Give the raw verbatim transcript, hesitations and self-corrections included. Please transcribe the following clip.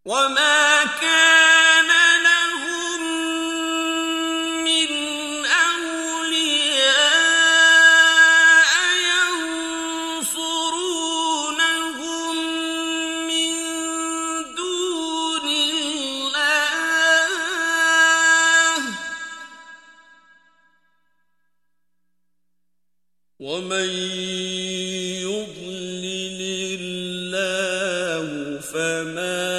وما كان لهم من أولياء ينصرونهم من دون الله ومن يضلل الله فما